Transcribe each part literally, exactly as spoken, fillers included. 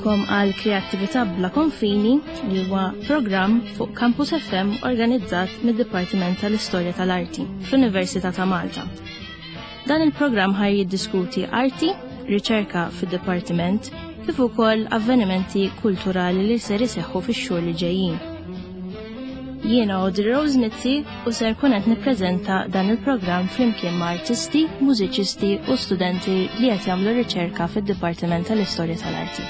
nilqakom għal Kreattività bla konfini li huwa programm fuq Campus F M organizzat mid-Dipartiment tal-Istorja tal-Arti fl-Università ta' Malta. Dan il-programm ħaj jiddiskuti arti, riċerka fid-Dipartiment kif ukoll avvenimenti kulturali li ser iseħħu fix-xhur li ġejjin. Jiena Audrey Rose Nizzi u ser kun qed nippreżenta dan il-programm flimkien ma' artisti, mużiċisti u studenti li qed jagħmlu riċerka fid-Dipartiment tal-Istorja tal-Arti.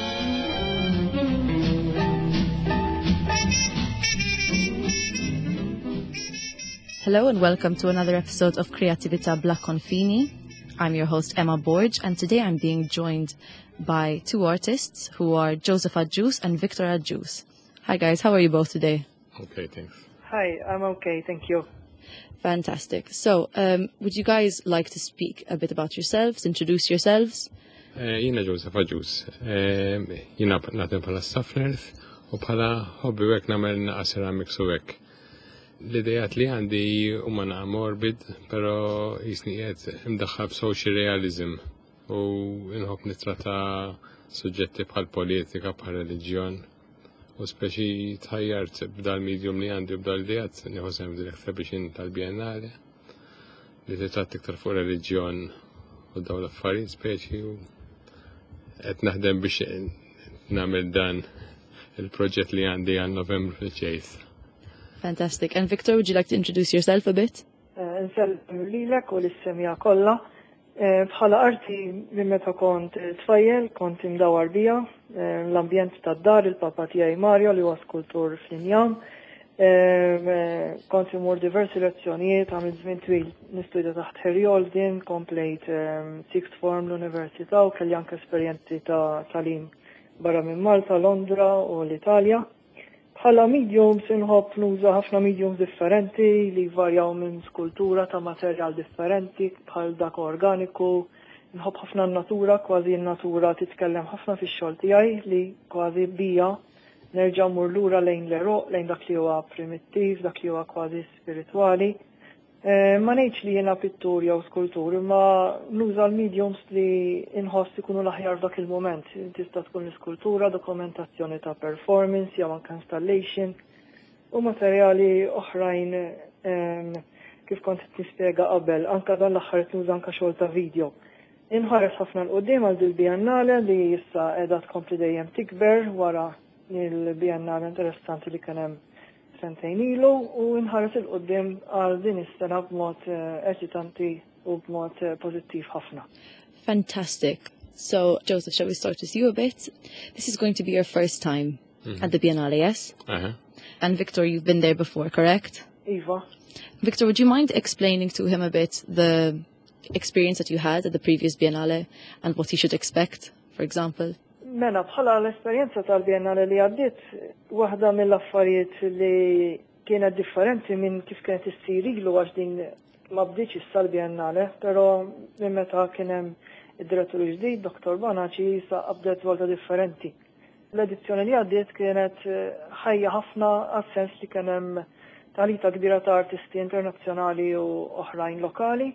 Hello and welcome to another episode of Kreattività bla konfini. I'm your host Emma Borge, and today I'm being joined by two artists who are Joseph Adjus and Victor Adjus. Hi guys, how are you both today? Okay, thanks. Hi, I'm okay, thank you. Fantastic. So, um, would you guys like to speak a bit about yourselves, introduce yourselves? Jina Joseph Adjus. Jina natin pala staff nurse u pala hobby wek namel naqa ceramics u wek. L-idejat li għandi huma naqa morbid, pero jisni qed imdaħħal b'social realism u inħobb nitrata suġġetti bħal politika, bħal reliġjon. U speċi tħajjart b'dal medium li għandi u b'dal idejat nieħu sehem f'dil-exhibition tal-Biennale li titratt iktar fuq reliġjon u dawn l-affarijiet speċi u qed naħdem biex nagħmel dan il-proġett li għandi għal Novembru l-ġejjed. Fantastic. And Victor, would you like to introduce yourself a bit? Nsellem lilek u l-issemija kollha. Bħala arti minn meta kont tfajjel, kont imdawar bija, l-ambjent tad-dar, il-papa tiegħi Mario li huwa skultur fl-Injam. Kont imur diversi lezzjonijiet, għamil żmien twil nistudja taħt Harry Holding, komplejt sixth form l-Università u kelli anke esperjenzi ta' talim barra minn Malta, Londra u l-Italja. Bħala mediums inħobb nuża ħafna mediums differenti li varjaw minn skultura ta' materjal differenti bħal dak organiku. Inħobb ħafna n-natura, kważi n-natura titkellem ħafna fix-xogħol tiegħi li kważi bija nerġa' mmur lura lejn l-eroq, lejn dak li huwa primittiv, dak li huwa kważi spiritwali. Ma ngħidx li jiena pittur jew skultur, imma nuża l-mediums li inħoss ikunu l-aħjar dak il-moment. Tista' tkun l-iskultura, dokumentazzjoni ta' performance, jew anke installation u materjali oħrajn kif kont nispjega qabel, anke dan l-aħħar qed nuża anke xogħol ta' video. Inħares ħafna l-qudiem għal dil-Biennale li issa qiegħda tkompli dejjem tikber wara il-Biennale interessanti li kien hemm sentejn ilu u nħares il-qoddim għal din is-sena b'mod eċitanti u b'mod pożittiv ħafna. Fantastic. So, Joseph, shall we start with you a bit? This is going to be your first time mm-hmm. at the Biennale, yes? Uh-huh. And Victor, you've been there before, correct? Iva. Victor, would you mind explaining to him a bit the experience that you had at the previous Biennale and what he should expect, for example? Mena, bħala l-esperienza tal-Biennale li għaddit, waħda mill-affarijiet li kienet differenti minn kif kienet issir ilu għax din ma bdiċ issa l-Biennale, però minn meta kien hemm id-direttur ġdid, Doktor Banaċi, sa qabdet volta differenti. L-edizzjoni li għaddiet kienet ħajja ħafna għas-sens li kien hemm talita kbira ta' artisti internazzjonali u oħrajn lokali,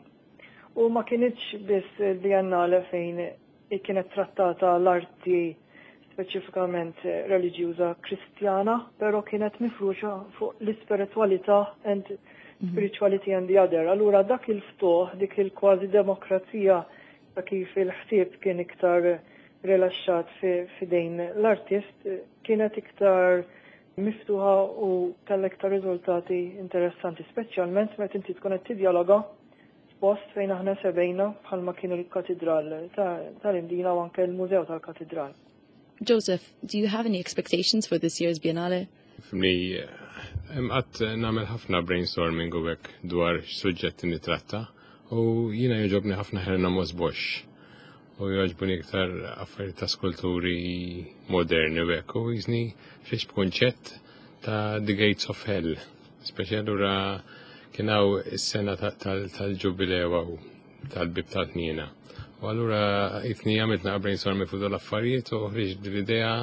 u ma kienitx biss il-Biennale fejn kienet trattata l-arti speċifikament reliġjuża kristjana, però kienet mifruxa fuq l-ispiritualità and spirituality and the other. Allura dak il-ftuħ, dik il-kważi demokrazija ta' kif il-ħsieb kien iktar rilaxxat f'idejn l-artist, kienet iktar miftuħa u tal-iktar riżultati interessanti, speċjalment meta inti tkun qed tidjaloga post fejn aħna sebejna bħalma kienu l-katedral tal-Indina u anke l-Mużew tal-Katedral. Joseph, do you have any expectations for this year's Biennale? F'ni imqatt nagħmel ħafna brainstorming u hekk dwar x'suġġetti nitratta u jiena jogħġobni ħafna Herna Mosbosch u jogħġbuni iktar affarijiet ta' skulturi moderni u hekk u jiżni fiex b'kunċett ta' The Gates of Hell, speċi allura kienaw is-sena tal-ġubilew u tal-bib tal-tniena. U allura jitni għamilt naqa brainstorming fuq l-affarijiet u ħriġ l-idea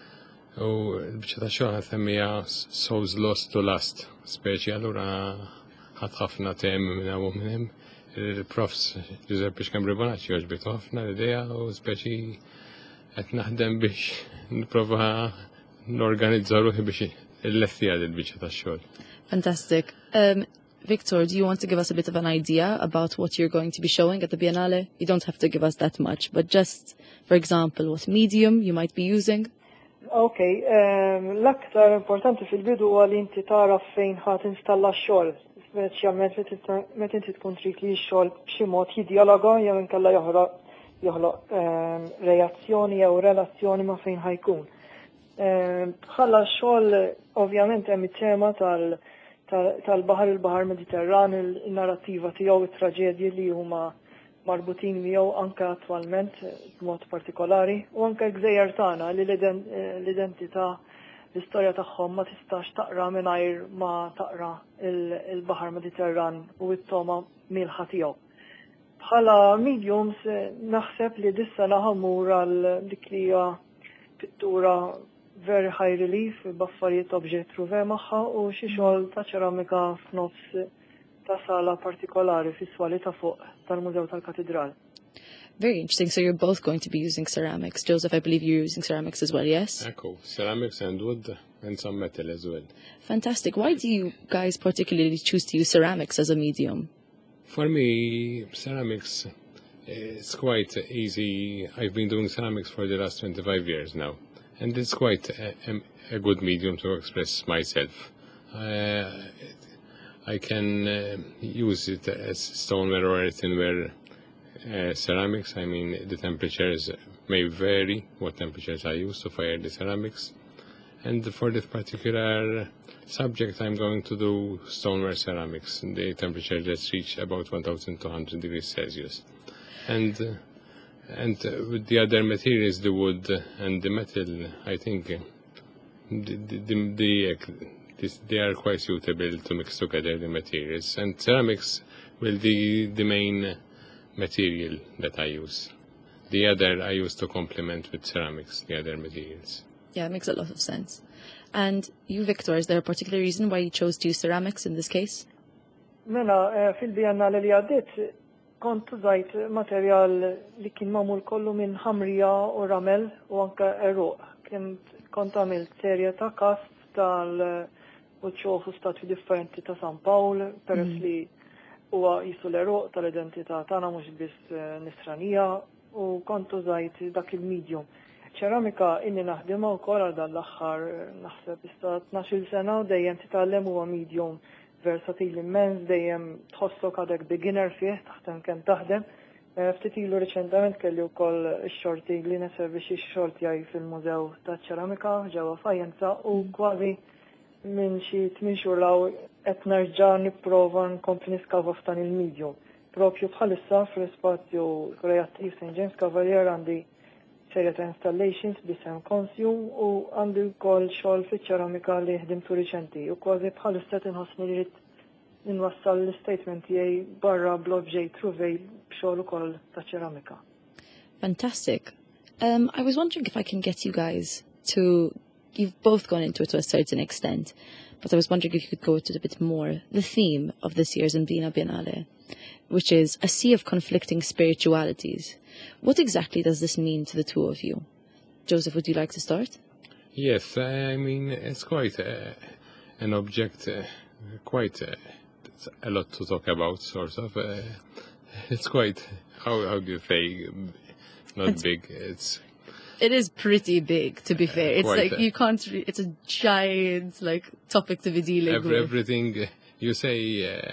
u l-biċċa ta' xogħol semmija Souls Lost to Last. Speċi allura ħadd ħafna temi minn hawn minn hemm il-profs Giuseppe Scambri Bonacci oġbitu ħafna l-idea u speċi qed naħdem biex nipprova norganizza ruħi biex il-lesti għad il-biċċa tax-xogħol. Fantastic. Um, Victor, do you want to give us a bit of an idea about what you're going to be showing at the Biennale? You don't have to give us that much, but just, for example, what medium you might be using? Okay, um, l-aktar importanti fil-bidu huwa li inti tara fejn ħadd installa x-xogħol, speċjalment meta inti tkun trid li x-xogħol b'xi mod jidjaloga jew inkella joħloq joħloq um, reazzjoni jew relazzjoni ma' fejn ħajkun. Bħala um, xogħol ovvjament hemm it-tema tal- tal-Baħar il-Baħar Mediterran, il-narrattiva tiegħu, it-traġedji li huma marbutin miegħu anke attwalment b'mod partikolari u anke l-gżejjer tagħna li l-identità l-istorja tagħhom ma tistax taqra mingħajr ma taqra il-Baħar Mediterran u t-toma milħa tiegħu. Bħala mediums naħseb li dis-sena ħammur għal dik li hija pittura very high relief, baffarijiet obġett ruve magħha u xi xogħol ta' ċeramika f'nofs ta' sala partikolari fis-swali ta' fuq tal-Mużew tal-Katedral. Very interesting. So you're both going to be using ceramics. Joseph, I believe you're using ceramics as well, yes? Echo, ceramics and wood and some metal as well. Fantastic. Why do you guys particularly choose to use ceramics as a medium? For me, ceramics is quite easy. I've been doing ceramics for the last twenty-five years now. And it's quite a, a, a good medium to express myself. Uh, I can uh, use it as stoneware or earthenware uh, ceramics. I mean, the temperatures may vary, what temperatures I use to fire the ceramics. And for this particular subject, I'm going to do stoneware ceramics. The temperature just reach about one thousand two hundred degrees Celsius. And uh, And uh, with the other materials, the wood and the metal, I think uh, the, the, the, this, they are quite suitable to mix together the materials. And ceramics will be the main material that I use. The other I use to complement with ceramics, the other materials. Yeah, it makes a lot of sense. And you, Victor, is there a particular reason why you chose to use ceramics in this case? Mela, fil-Biennale li għaddit, kontu zajt materjal li kien mamul kollu minn ħamrija u ramel u anke eruq. Kont għamilt serje ta' kast tal u txofu stati differenti ta' San Pawl, peress li huwa jisu l-eruq tal-identità tagħna mhux biss nisranija u kontu zajt dak il-medium. ċeramika inni naħdimha wkoll għal dan l-aħħar naħseb issa tnax-il sena u dejjem titgħallem huwa medium versatil immens, dejjem tħossok għadek beginner fih, taħtem kemm taħdem. Ftit ilu riċentament kelli wkoll ix-xorti li neservi xi xorti għaj fil-Mużew taċ-Ċeramika ġewwa Fajenza u kważi minn xi tmien xhur law qed nerġa' nipprova nkompli niskava f'dan il-medium. Propju bħalissa fl-ispazju kreattiv Saint James Cavalier għandi serja ta' installations bisem Consume u għandu wkoll xogħol fiċ-ċeramika li ħdimtu riċenti u kważi bħalissa tinħossni li rid ninwassal l-statement tiegħi barra bl-obġejt ruvej b'xogħol ukoll ta' ċeramika. Fantastic. Um, I was wondering if I can get you guys to, you've both gone into it to a certain extent, but I was wondering if you could go into it a bit more. The theme of this year's Mdina Biennale, which is a sea of conflicting spiritualities. What exactly does this mean to the two of you? Joseph, would you like to start? Yes, I mean, it's quite uh, an object, uh, quite uh, a lot to talk about, sort of. Uh, it's quite, how, how do you say, not it's, big, it's... It is pretty big, to be fair. It's Quite, like, uh, you can't, re- it's a giant, like, topic to be dealing Every, with. everything, uh, you say... Uh,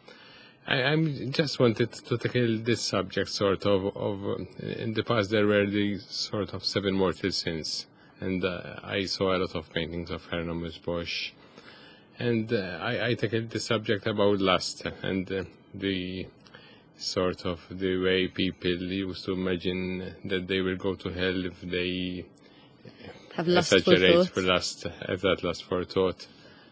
I I'm just wanted to tackle this subject, sort of, of um, in the past there were these sort of seven mortal sins, and uh, I saw a lot of paintings of Hieronymus Bosch, and uh, I, I tackled the subject about lust, and uh, the sort of the way people used to imagine that they will go to hell if they Have lustful exaggerate thoughts. for lust, have that lust for thought.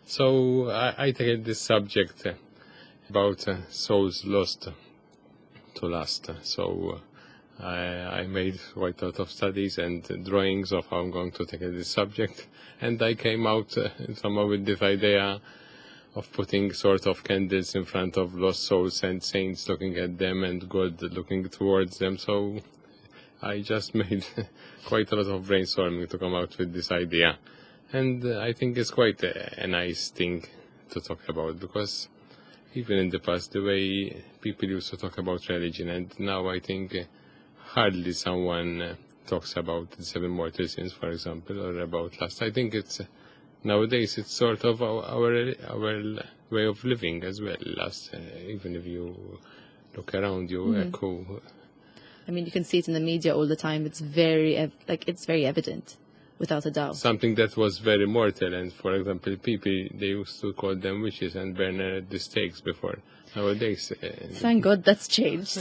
So I, I tackled this subject uh, about uh, souls lost to lust. So uh, I, I made quite a lot of studies and drawings of how I'm going to tackle this subject, and I came out uh, somehow with this idea of putting sort of candles in front of lost souls and saints looking at them and God looking towards them. So I just made quite a lot of brainstorming to come out with this idea. And uh, I think it's quite a, a nice thing to talk about, because even in the past, the way people used to talk about religion, and now I think uh, hardly someone uh, talks about the seven mortal sins, for example, or about lust. I think it's uh, nowadays it's sort of our our, our way of living as well. Lust, uh, even if you look around you, Mm-hmm. echo. I mean, you can see it in the media all the time. It's very, ev- like, it's very evident, without a doubt. Something that was very mortal, and for example, people, they used to call them witches and burn uh, the stakes before. Nowadays, uh, Thank God that's changed.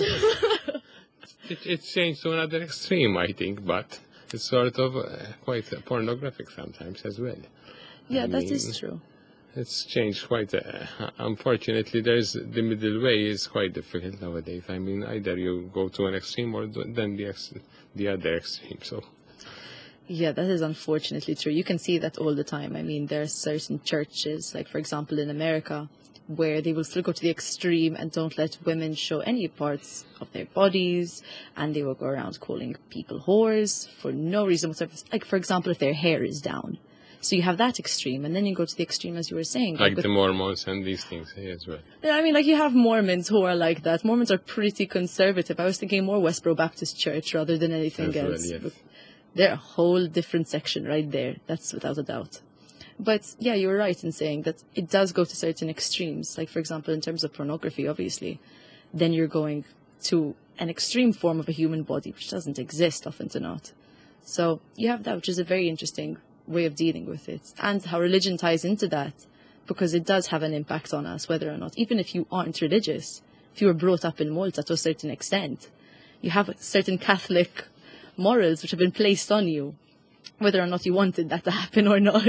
it, it's changed to another extreme, I think, but it's sort of uh, quite uh, pornographic sometimes as well. Yeah, I that mean, is true. It's changed quite. Uh, unfortunately, there's the middle way is quite difficult nowadays. I mean, either you go to an extreme or th- then the ex- the other extreme. So. Yeah, that is unfortunately true. You can see that all the time. I mean, there are certain churches, like for example in America, where they will still go to the extreme and don't let women show any parts of their bodies, and they will go around calling people whores for no reason whatsoever. Like for example, if their hair is down. So you have that extreme, and then you go to the extreme, as you were saying. Like with- the Mormons and these things eh, as well. Yeah, I mean, like you have Mormons who are like that. Mormons are pretty conservative. I was thinking more Westboro Baptist Church rather than anything As well, else. yes. But they're a whole different section right there. That's without a doubt. But yeah, you were right in saying that it does go to certain extremes. Like, for example, in terms of pornography, obviously, then you're going to an extreme form of a human body, which doesn't exist often to not. So you have that, which is a very interesting way of dealing with it, and how religion ties into that, because it does have an impact on us, whether or not, even if you aren't religious, if you were brought up in Malta to a certain extent, you have certain Catholic morals which have been placed on you, whether or not you wanted that to happen or not.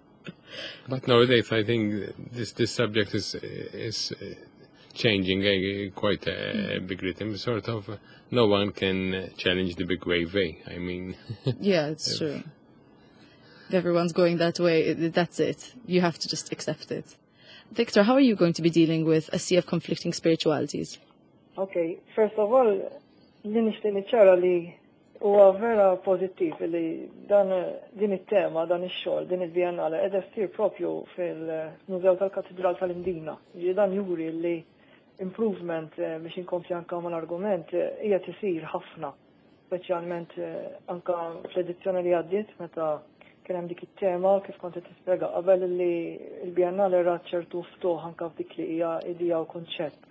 But nowadays, I think this this subject is is uh, changing a, quite a, a big rhythm. Sort of, uh, no one can uh, challenge the big wave way. I mean, Yeah, it's true. If everyone's going that way, it, that's it. You have to just accept it. Victor, how are you going to be dealing with a sea of conflicting spiritualities? Okay, first of all, li nixtieq niċċara li huwa vera pożittiv li dan din it-tema, dan ix-xogħol, din il-Biennale qiegħda ssir propju fil-Mużew tal-Katedral tal-Indina. Ġi dan juri li improvement eh, biex inkompli anke mal-argument eh, hija tisir ħafna, speċjalment eh, anke fl-edizzjoni li għaddiet meta kien hemm dik it-tema kif kont qed tispjega qabel li l-Biennale ra ċertu ftuħ anke f'dik li hija idea u konċett.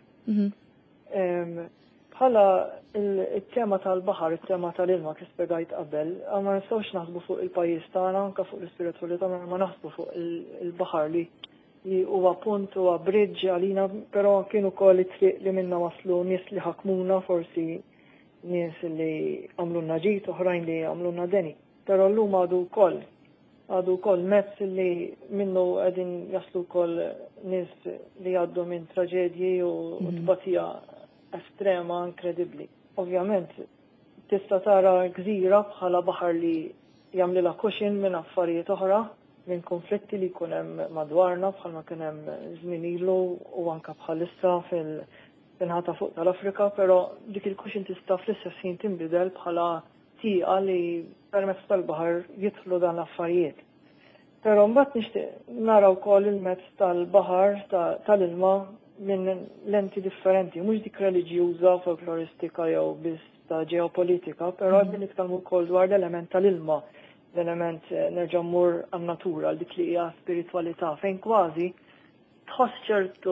Bħala il-tema tal-baħar, il-tema tal-ilma kif spjegajt qabel, ma nistgħux naħsbu fuq il-pajjiż tagħna anke fuq l-ispiritualità ma naħsbu fuq il-baħar li huwa punt huwa bridge għalina, però kienu ukoll it-triq li minna waslu nies li ħakmuna, forsi nies li għamlulna ġid, oħrajn li għamlulna deni. Però llum għadu wkoll għadu wkoll mezz li minnu qegħdin jaslu wkoll nies li għaddu minn traġedji u tbatija estrema inkredibbli. Ovvjament tista' tara gżira bħala baħar li jagħmlilha kuxin minn affarijiet oħra, minn konflitti li jkun hemm madwarna bħalma kien hemm żmien ilu u anke bħalissa fil-inħata fuq tal-Afrika, però dik il-kuxin tista' fl-istess ħin tinbidel bħala tieqa li permezz tal-baħar jidħlu dan l-affarijiet. Però mbagħad nixtieq nara wkoll il-mezz tal-baħar tal-ilma minn lenti differenti, mhux dik reliġjuża, folkloristika jew biss ta' ġeopolitika, però qed nitkellmu wkoll dwar l-element tal-ilma, l-element nerġa' mmur għan-natura dik li hija spiritwalità fejn kważi tħoss ċertu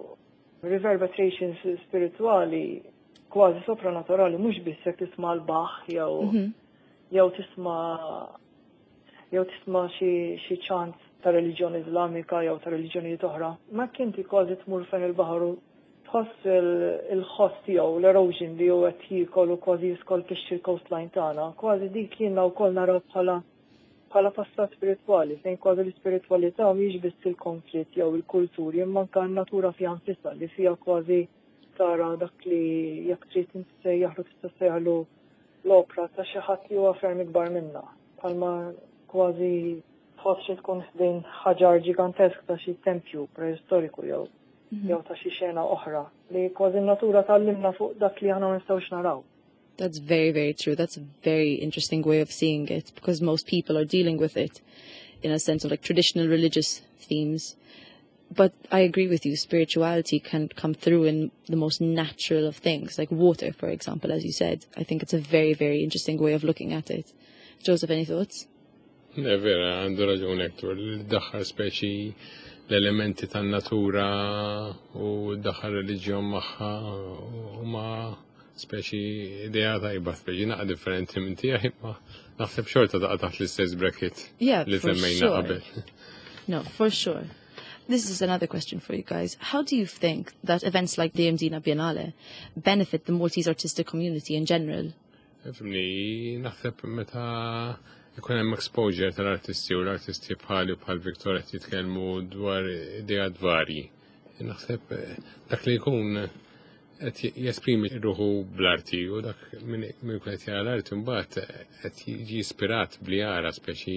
reverberations spiritwali kważi sopranaturali mhux biss jekk tisma' l-Bach jew jew tisma' jew tisma' xi xi ċant ta' reliġjoni Islamika jew ta' reliġjonijiet oħra. Ma kinti kważi tmur fejn il-baħar u tħoss il-ħoss tiegħu l-erosion li hu qed jiekol u kważi jiskolpixxi l-coastline tagħna. Kważi dik jiena wkoll naraw bħala bħala passat spiritwali, fejn kważi l-ispiritwalità mhix biss il-konflitt jew il-kulturi, imma anke n-natura fiha nfisha li fiha kważi tara dak li jekk trid tissejjaħlu tista' sejjaħlu l-opra ta' xi ħadd li huwa ferm ikbar minnha. Bħalma kważi tħoss tkun ħdejn ħaġar ġigantesk ta' xi tempju preistoriku jew jew ta' xi xena oħra li kważi n-natura tallimna fuq dak li aħna ma nistgħux naraw. That's very, very true. That's a very interesting way of seeing it, because most people are dealing with it in a sense of like traditional religious themes. But I agree with you, spirituality can come through in the most natural of things, like water, for example, as you said. I think it's a very, very interesting way of looking at it. Joseph, any thoughts? Ne vera, għandu raġun Hector, daħħal speċi l-elementi tan-natura u daħħal reliġjon magħha huma speċi idea tajba speċi naqa differenti minn tiegħi ma naħseb xorta taqa' taħt l-istess bracket li semmejna qabel. No, for sure. This is another question for you guys. How do you think that events like the Mdina Biennale benefit the Maltese artistic community in general? Fimni, naħseb meta ikun hemm exposure tal-artisti u l-artisti bħali u bħal Victoria jitkellmu dwar ideat varji. Naħseb dak li jkun qed jesprimi ruħu bl-arti u dak minn jkun qed jara l-arti mbagħad qed jiġi ispirat bli jara speċi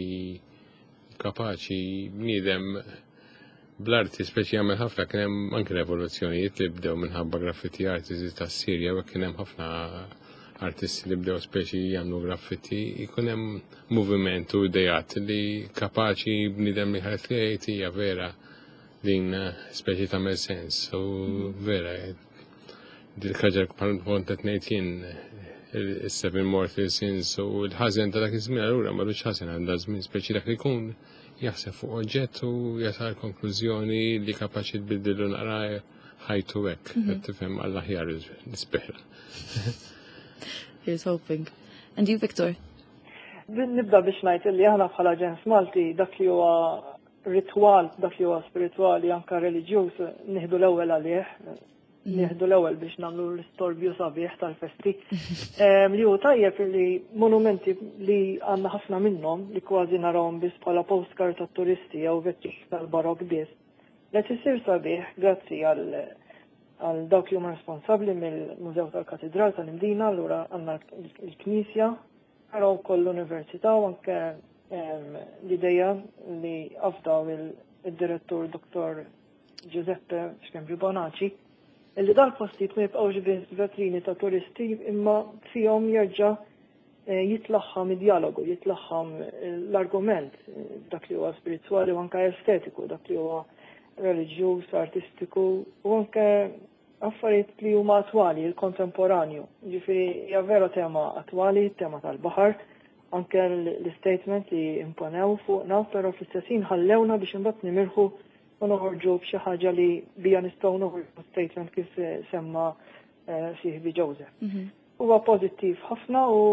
kapaċi bniedem bl-arti speċi jagħmel ħafna kien hemm anke revoluzzjonijiet li bdew minħabba graffiti artisti tas-Sirja u kien hemm ħafna artisti li bdew speċi jagħmlu graffiti jkun hemm movimentu idejat li kapaċi bniedem li ħares li hija vera din speċi tagħmel sens u vera dil-ħaġa bħal kontet ngħid jien is-seven mortal sins u l-ħażen ta' dak iż-żmien allura m'għadux ħażen għandha żmien speċi dak li jkun jaħseb fuq oġġett u jasal konklużjoni li kapaċi tbiddilu naqra ħajtu hekk qed tifhem għall-aħjar nispeħla. Here's hoping. And you, Victor? Nibda biex ngħid li aħna bħala Ġens Malti dak li huwa ritwal, dak li huwa spiritwali anke reliġjuż nieħdu l-ewwel għalih. Nieħdu l-ewwel biex nagħmlu l-istorbju sabiħ tal-festi. Li hu tajjeb li monumenti li għandna ħafna minnhom li kważi narawhom biss bħala postcard tat-turisti jew vettix tal-barok biss. Qed isir sabiħ grazzi għal dawk li huma responsabbli mill-Mużew tal-Katedral tal-Mdina, allura għandna l-Knisja, naraw wkoll l-Università u anke l-idea li afdaw il-direttur Doktor Giuseppe Scambri Bonaci illi dal-postijiet ma jibqgħux biss vetrini ta' turisti imma fihom jerġa' jitlaħħam id-dialogu, jitlaħħam l-argument dak li huwa spiritwali u anke estetiku, dak li huwa reliġjuż, artistiku u anke affarijiet li huma attwali, il-kontemporanju. Ġifieri hija vera tema attwali, tema tal-baħar, anke l-statement li imponew fuqna, però fl-istessin ħallewna biex imbagħad nimirħu u noħorġu b'xi ħaġa li bija nistgħu noħorġu statement kif semma sieħbi Joseph. Huwa pożittiv ħafna u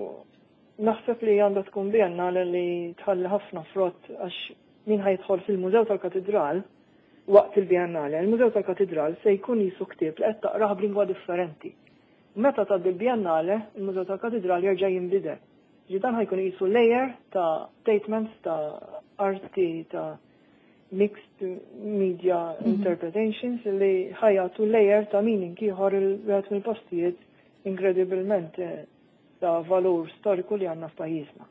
naħseb li għandha tkun biennale li tħalli ħafna frott għax min ħajidħol fil-Mużew tal-Katedral waqt il-biennale. Il-Mużew tal-Katedral se jkun jisu ktieb li qed taqrah b'lingwa differenti. Meta tgħaddi l-biennale, il-Mużew tal-Katedral jerġa' jinbidel. Ġidan ħajkun jisu layer ta' statements ta' arti ta' mixed media mm-hmm. interpretations li ħajatu layer ta' meaning ieħor il-wieħed mill-postijiet inkredibilment ta' valur storiku li għandna f'pajjiżna.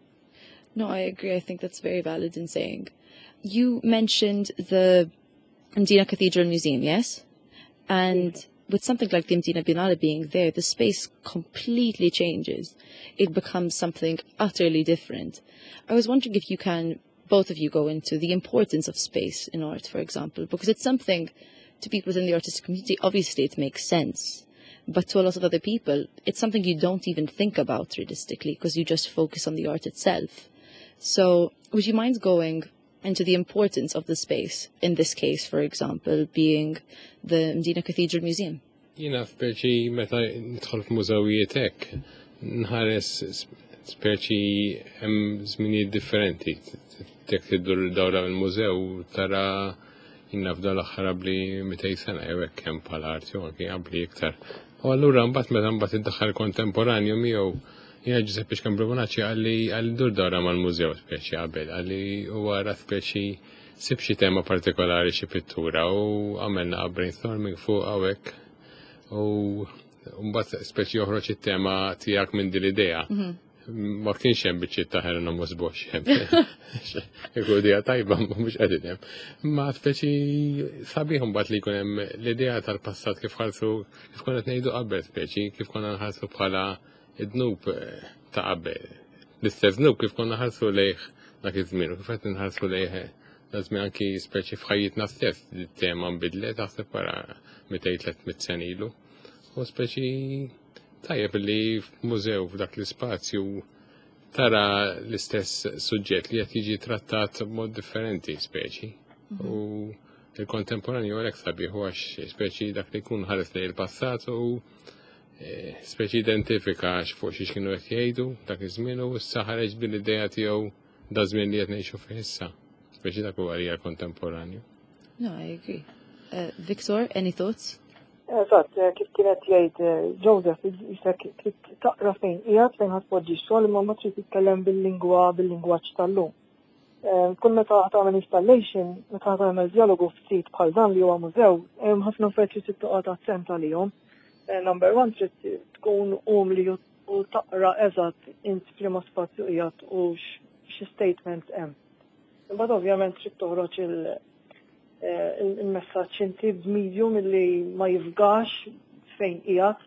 No, I agree. I think that's very valid in saying. You mentioned the Mdina Cathedral Museum, yes? And mm-hmm. with something like the Mdina Biennale being there, the space completely changes. It becomes something utterly different. I was wondering if you can both of you go into the importance of space in art, for example, because it's something to people within the artistic community, obviously it makes sense. But to a lot of other people, it's something you don't even think about realistically because you just focus on the art itself. So would you mind going into the importance of the space, in this case, for example, being the Mdina Cathedral Museum? Jina speċi meta nidħol f'mużewijiet hekk, nħares speċi hemm żminijiet differenti. Tek tiddur dawra mill-mużew tara jinna f'dan l-aħħar qabli mitej sena jew hekk hemm bħala arti u anke qabli iktar. U allura mbagħad meta mbagħad iddaħħal kontemporanju miegħu jiena Giuseppe Scambri Bonaci għalli għalli dur dawra mal-mużew speċi qabel, għalli huwa ra speċi sib xi tema partikolari xi pittura u għamilna brainstorming fuq hawnhekk u mbagħad speċi joħroġ it-tema tiegħek minn din l-idea. ma kienx hemm biċċiet ta' ħerna mosbox hemm. Ikun idea tajba mhux qegħdin hemm. Ma speċi sabiħ imbagħad li jkun hemm l-idea tal-passat kif ħarsu kif konna qed ngħidu qabel speċi kif konna nħarsu bħala id-dnub ta' qabel. L-istess dnub kif konna ħarsu lejh dak iż-żmien u kif qed inħarsu lejh żmien anki speċi f'ħajjitna stess it-tema nbidlet taħseb wara mitej tliet sen ilu. U speċi tajjeb li f'mużew f'dak l-ispazju tara l-istess suġġett li qed jiġi trattat b'mod differenti speċi. U il-kontemporanju għalhekk sabiħ għax speċi dak li jkun ħares lejn il-passat u speċi identifika x'fuq xiex kienu qed jgħidu dak iż-żmien u issa ħareġ bil-idea tiegħu da żmien li qed ngħixu fih issa. Speċi dak huwa hija kontemporanju. No, I agree. Uh, Victor, any thoughts? Eżatt, kif kienet jgħid Joseph, jisek kif taqra fejn qiegħed fejn ħadpoġġi xogħol imma ma trid titkellem bil-lingwa bil-lingwaġġ tal-lum. Kull meta tagħmel installation, meta tagħmel dialogu f'sit bħal dan li huwa mużew, hemm ħafna affarijiet trid toqgħod attent għalihom. Number one trid tkun umli u taqra eżatt int f'liema spazju qiegħed u xi statement hemm. Imbagħad ovvjament trid toħroġ il- il-messaċ inti b'medium li ma jifgax fejn qiegħed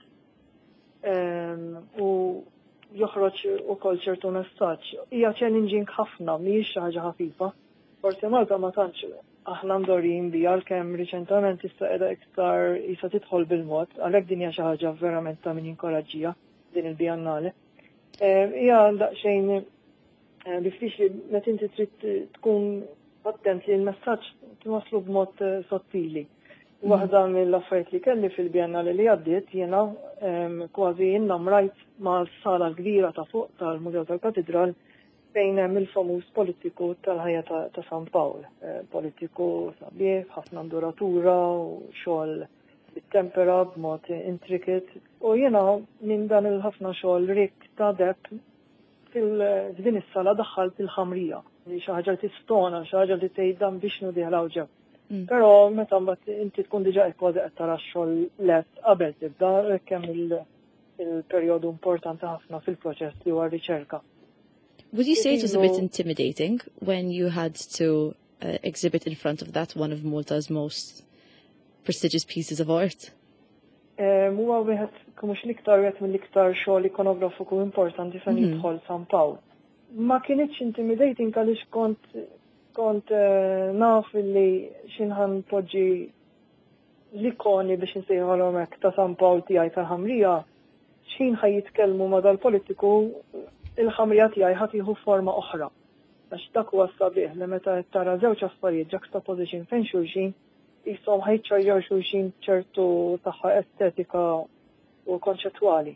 u joħroġ ukoll ċertu messaġġ. Hija challenging ħafna mhijiex xi ħaġa ħafifa. Forsi Malta ma tantx aħna mdorrin biha għalkemm riċentement issa qiegħda iktar issa tidħol bil-mod, għalhekk din hija xi ħaġa verament ta' min jinkoraġġija din il-bijannale. Hija daqsxejn diffiċli meta inti trid tkun attent li l-messaġġ twaslu b'mod sottili. Waħda mill-affarijiet li kelli fil-bjennali li għaddiet jiena kważi innamrajt mal-sala kbira ta' fuq tal-Mużew tal-Katedral fejn hemm il-famuż politiku tal-ħajja ta' San Pawl. Politiku sabiħ, ħafna nduratura u xogħol bit-tempera b'mod intricate. U jiena minn dan il-ħafna xogħol rik ta' deb fil-din is-sala daħħalt il-ħamrija. Xi ħaġa li tistona, xi ħaġa li tgħidha biex nudiħlaw ġew. Però meta mbagħad inti tkun diġà kważi qed tara x-xogħol lest qabel tibda kemm il-perjodu importanti ħafna fil-proċess li huwa r-riċerka. Would you say it was a bit intimidating when you had to uh, exhibit in front of that, one of Malta's most prestigious pieces of art? Huwa wieħed mhux l-iktar wieħed mill-iktar xogħol ikonografiku importanti fejn jidħol San Pawl. Ma kienitx intimidating għaliex kont kont naf li xinħan poġġi l-ikoni biex nsejħolhom hekk ta' San Pawl tiegħi tal-ħamrija x'in ħaj jitkellmu ma' dal-politiku il-ħamrija tiegħi ħadd jieħu forma oħra. Għax dak huwa sabiħ li meta tara żewġ affarijiet juxtaposition fejn xulxin jisom ħajċarjaw xulxin ċertu tagħha estetika u konċettwali.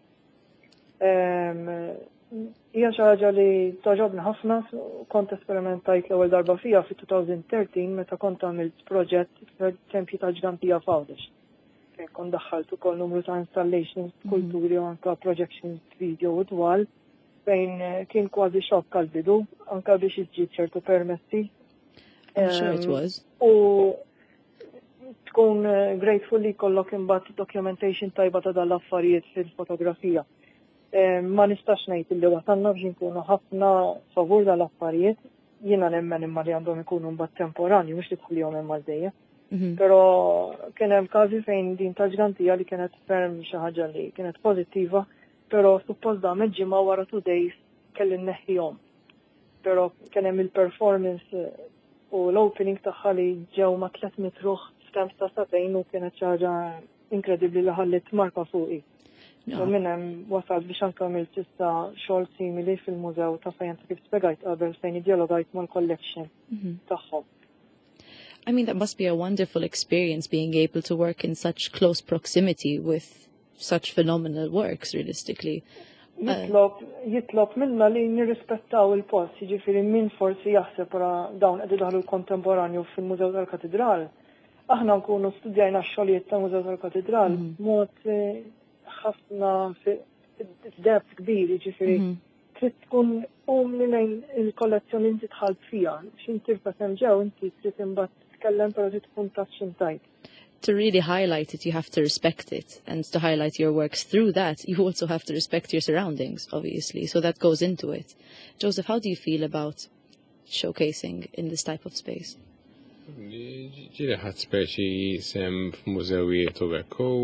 Hija xi ħaġa li toġobni ħafna, kont esperimentajt l-ewwel darba fija fi-twenty thirteen meta kont għamilt proġett f'Tempji tal-Ġgantija f'Għawdex. Fejn kont daħħalt ukoll numru ta' installations, kulturi u anke projections video u dwal fejn kien kważi xokk għall-bidu anke biex iġġiet ċertu permessi. I'm sure it was. U tkun grateful li jkollok imbagħad documentation tajba ta' dal-affarijiet fil-fotografija. Ma nistax ngħid illi wasalna biex nkunu ħafna favur dal-affarijiet, jiena nemmen imma li għandhom ikunu mbagħad temporanji mhux li tħallihom hemm għaldejja. Però kien hemm każi fejn din tal-ġgantija li kienet ferm xi ħaġa li kienet pożittiva, però suppost da ġimgħa wara two days kelli nneħħihom. Però kien hemm il-performance u l-opening tagħha li ġew ma' tliet mitruħ f'temp ta' satejn u kienet xi ħaġa inkredibbli li ħallit marka fuqi. U minn hemm wasalt biex anke għamilt issa xogħol simili fil-mużew ta' Fajenta kif spjegajt qabel fejn iddialogajt mal-collection tagħhom. I mean, that must be a wonderful experience being able to work in such close proximity with such phenomenal works, realistically. Jitlob, jitlob minna li nirrispettaw il-post, jiġifieri min forsi jaħseb ra dawn qed idaħlu l-kontemporanju fil-Mużew tal-Katedral. Aħna nkunu studjajna x-xogħlijiet tal-Mużew tal-Katedral mod ħafna f'depth kbir, jiġifieri trid tkun umli lejn il-kollezzjoni inti tħallt fiha. X'inti tirfa' hemm ġew inti trid imbagħad titkellem però trid tkun taf x'intajt. to really highlight it, you have to respect it. And to highlight your works through that, you also have to respect your surroundings, obviously. So that goes into it. Joseph, how do you feel about showcasing in this type of space? ġiri ħadd speċi sem f'mużewijiet u hekk u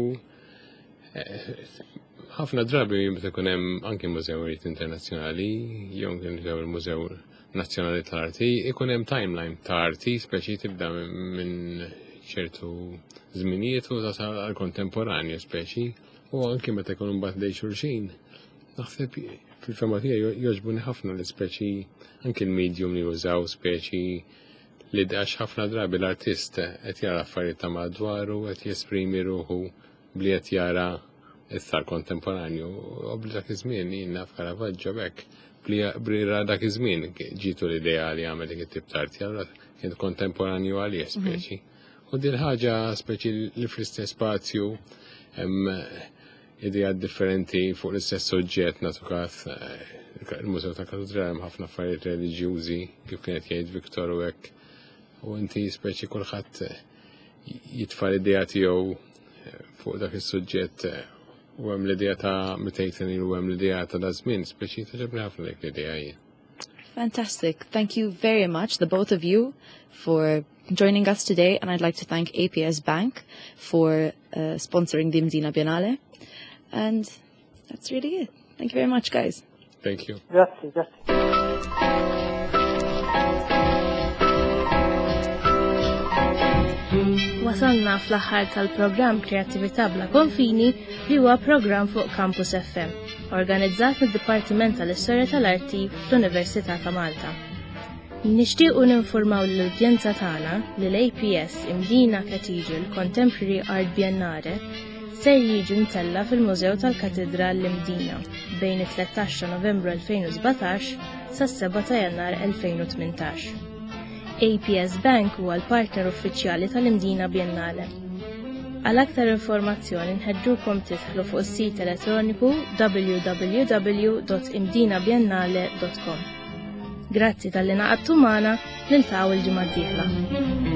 ħafna drabi meta ikun hemm anke mużewijiet internazzjonali, jew kien il-Mużew Nazzjonali tal-Arti, ikun hemm timeline ta' arti speċi tibda minn ċertu żminijiet u tasal għall-kontemporanju speċi u anke meta jkunu mbagħad dej xulxin. Naħseb fil-fema tiegħi jogħġbuni ħafna l-ispeċi anke l-medium li jużaw speċi li dax ħafna drabi l-artist qed jara affarijiet ta' madwaru, qed jesprimi ruħu bli qed jara issar kontemporanju. U bli dak iż-żmien jiena f'Caravaggio hekk bli ra dak iż-żmien ġitu l-idea li għamel dik it-tip ta' arti, allura kien kontemporanju għalih speċi. U din ħaġa speċi li fl-istess spazju hemm idea differenti fuq l-istess suġġett nagħtu każ il-Mużew ta' Katedrali hemm ħafna affarijiet reliġjużi kif kienet jgħid Viktor u hekk. U inti speċi kulħadd jitfa' l-idea tiegħu fuq dak is-suġġett u hemm l-idea ta' mitejn u hemm l-idea ta' da żmien speċi taġobni ħafna dik l-idea hija. Fantastic. Thank you very much, the both of you, for joining us today, and I'd like to thank A P S Bank for uh, sponsoring the Mdina Biennale. And that's really it. Thank you very much, guys. Thank you. Grazie, grazie. Wasalna fl-aħħar tal-programm Kreattività bla konfini li huwa programm fuq Campus F M, organizzat mid-Dipartiment tal-Istorja tal-Arti fl-Università ta' Malta. Nixtiequ ninformaw l-udjenza tagħna li l-A P S Mdina Cathedral Contemporary Art Biennale ser jiġi mtella fil-Mużew tal-Katedral l-Mdina bejn it-tlettax ta' Novembru elfejn u sebgħatax sa' seba' ta' Jannar elfejn u tmintax. A P S Bank huwa l-partner uffiċjali tal-Mdina Biennale. Għal aktar informazzjoni nħeġġukom tidħlu fuq is-sit elettroniku w w w dot imdina biennale dot com. Grazzi tal-li naqadtu magħna, niltaqgħu l-ġimgħa d-dieħla.